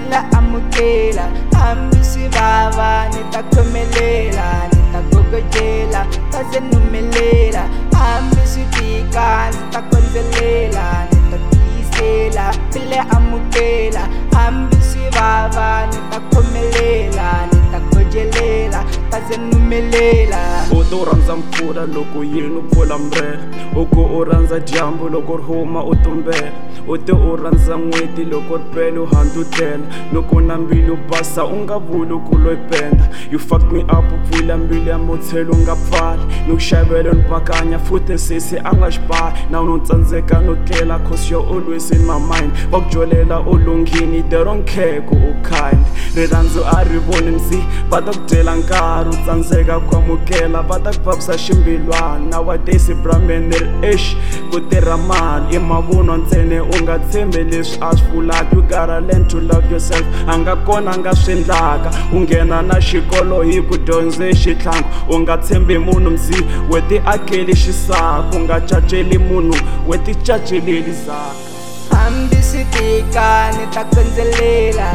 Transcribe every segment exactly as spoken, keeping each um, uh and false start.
bila amukela, hambi sivava nitakhomelela, nitagogojela kaze numelela, hambi sitika nitakonzelela, nitatiyisela bila amukela, hambi sivava nitakhomelela, nitagojelela kaze numelela. Uto rhandza mpfula loko yini u pfula mbrela, uku u rhandza dyambu loko ri huma u tumbela, u te u rhandza n'weti loko ri pele u handla u tlela, loko na mbilu u basa u nga vuli ku loyi penda. You fucked me up u pfula mbilu ya mothelo u nga pfali, ni ku xavela ni pakanya futhi nsisi a nga xipali, na no tsandzeka no tlela cause you're always in my mind. Va ku jolela u lunghini they don't care ku u kind, rirhandzu a ri voni msi va ta ku byela nkarhi u tsandzeka ku amukela, va ta ku vavisa ximbilwana. Nowadays bramen ni ri exi ku tirha mali i mavunwa ntsena u nga tshembi leswi a swi vulaka. You gotta learn to love yourself, a nga kona a nga swi endlaka, u nghena na xikolo hi ku dyondze xitlhangu, u nga tshembi munhu mzi we ti akeli xisaka, u nga caceli munhu we ti caceleli zaka. Hambi sitika nitakonzelela,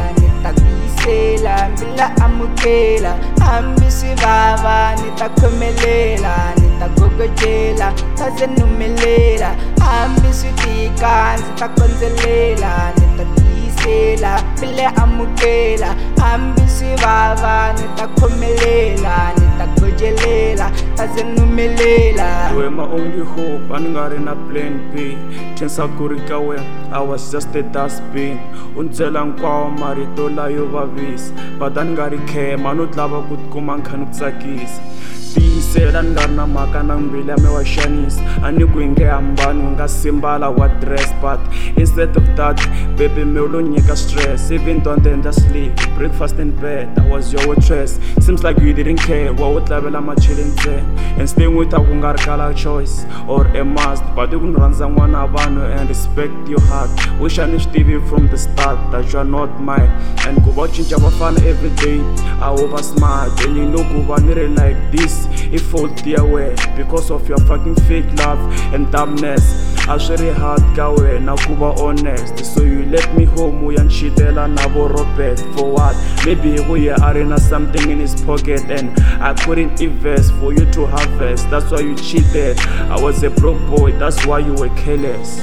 nitakuyisela bila amukela, hambi sivava nitakhomelela, nitagogojela kaze numelela, hambi sitika nitakonzelela, nitakuyisela bila amukela, hambi sivava nitakhomelela, nitagojelela kaze numelela. You were my only hope, I nga ri na plan B. Tensa ku ri ka wena, I was just a dustbin. U ni byela hinkwawo marito layo vavisa, but a ni nga ri khema no lava ku tikuma ni kha ni ku tsakisa. Tiyisela ni nga ri na mhaka na mbilu ya me wa xanisa, a ni ku hi nge hambani u nga simbala wa dress, but instead of that baby me u lo nyika stress. Even though I didn't sleep, breakfast in bed, I was your waitress. Seems like you didn't care, wa u tlavela machili ntsena, and staying with her ku nga ri kala choice or a must, but i ku ni rhandza n'wana wa vanhu and respect your heart. Wish I knew Stevie from the start that you are not mine, and ku va u cinca vafana every day I hope I smart, and you know ku va ni ri like this if fault dear way because of your fucking fake love and dumbness. I swear hard ka wena ku va honest, so you let me home u ya ni xitela na vo Robert for what? Maybe we are in something in his pocket and I couldn't invest for you to harvest, that's why you cheated. I was a broke boy, that's why you were careless.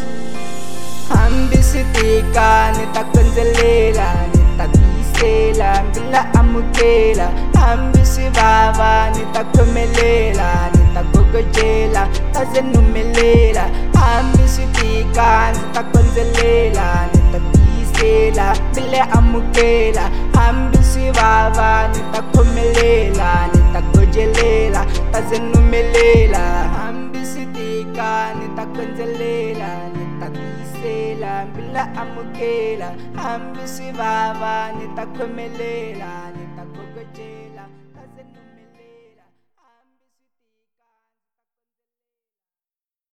Hambi sitika nitakonzelela, nitakuyisela bila amukela, hambi sivava nitakhomelela, nitagogojela kaze numelela, hambi sitika nitakonzelela, nitakuyisela bila amukela, hambi sivava nitakhomelela, nitagojelela kaze numelela, hambi sitika nitakonzelela, nitakuyisela bila amukela, hambi sivava nitakhomelela.